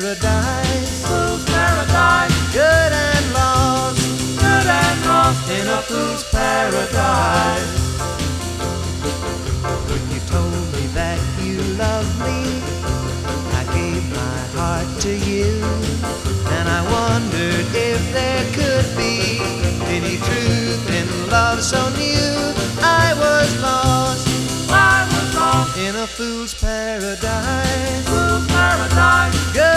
paradise. Fool's paradise. Good and lost, Good and lost in a fool's paradise. When you told me that you loved me, I gave my heart to you, and I wondered if there could be any truth in love so new. I was lost I was lost in a fool's paradise. Fool's paradise. Good